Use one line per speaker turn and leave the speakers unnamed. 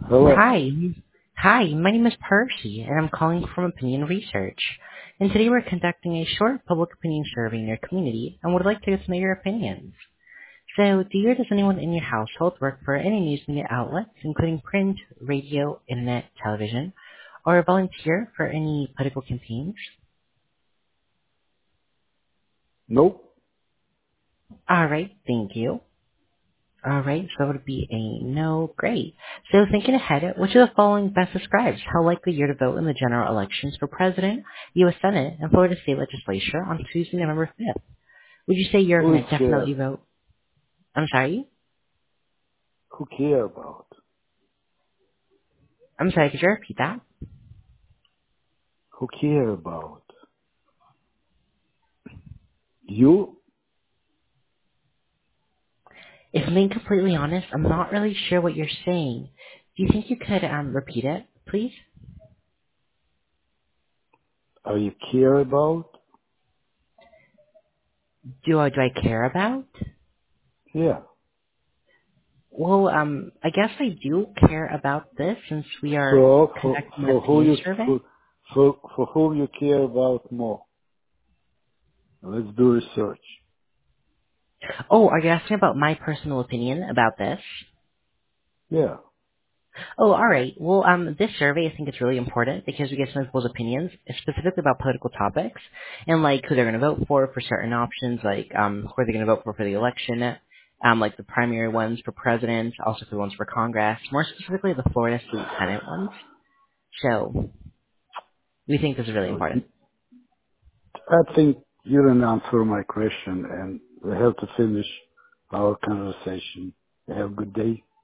Hello.
Hi. Hi, my name is Percy, and I'm calling from Opinion Research. And today we're conducting a short public opinion survey in your community and would like to get to know your opinions. So, do you or does anyone in your household work for any news media outlets, including print, radio, internet, television, or volunteer for any political campaigns?
Nope.
Alright, thank you. Alright, so it would be a no. Great. So thinking ahead, which of the following best describes how likely you're to vote in the general elections for President, U.S. Senate, and Florida State Legislature on Tuesday, November 5th? Would you say you're
Who
going
is
to
care?
definitely vote? I'm sorry?
Who care about?
I'm sorry, could you repeat that?
Who care about? You?
If I'm being completely honest, I'm not really sure what you're saying. Do you think you could repeat it, please?
Are you care about?
Do I care about?
Yeah.
Well, I guess I do care about this since we are
So
conducting an
for who
opinion
you
survey.
for whom you care about more? Let's do research.
Oh, are you asking about my personal opinion about this?
Yeah.
Oh, all right. Well, this survey I think is really important because we get some people's opinions, specifically about political topics and like who they're going to vote for certain options, like who are they going to vote for the election, like the primary ones for president, also for the ones for Congress, more specifically the Florida State Senate ones. So we think this is really
So
important.
I think you didn't answer my question, and we have to finish our conversation. Have a good day.